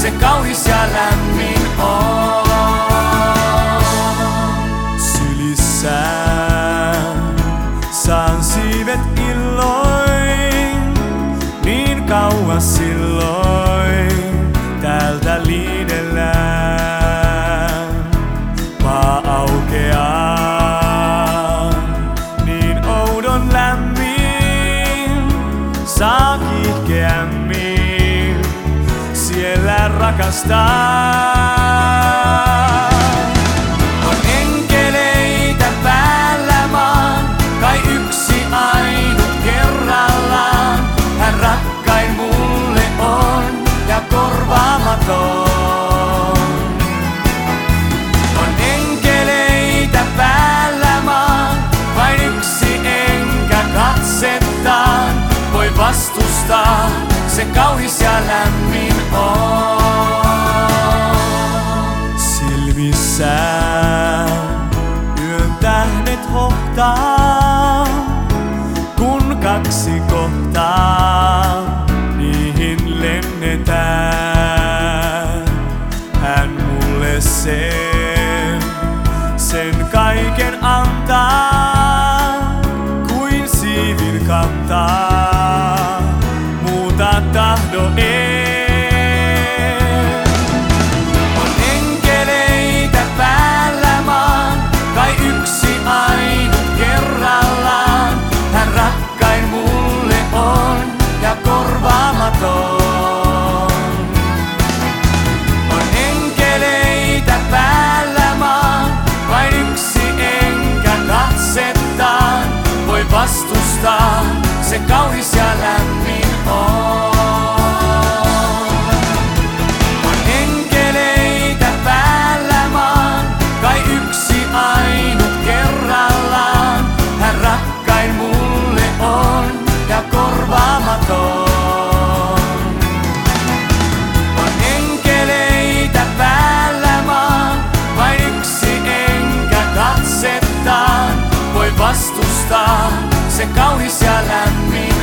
se kaunis ja lämmin on. Sylissään saan siivet illoin, niin kauas silloin täältä liidellään. Maa aukeaa, niin oudon lämmin, saa kiihkeämmin siellä rakastaa. On enkeleitä päällä maan, kai yksi ainut kerrallaan. Hän rakkain mulle on ja korvaamaton. On enkeleitä päällä maan, vain yksi enkä katsettaan voi vastustaa, se kaunis ja lämmin on. Silmissään yön tähdet hohtaa, kun kaksi kohtaa niihin lennetään. Hän mulle sen kaiken antaa, kuin siivin kantaa, muuta tahdo en. On enkeleitä päällä maan, kai yksi ainut kerrallaan. Hän rakkain mulle on ja korvaamaton. On enkeleitä päällä maan, vain yksi enkä katsettaan voi vastustaa, se kaunis ja lämmin on. On enkeleitä päällä maan, kai yksi ainut kerrallaan. Hän rakkain mulle on ja korvaamaton. On enkeleitä päällä maan, vain yksi enkä katsettaan voi vastustaa, se kaunis ja lämmin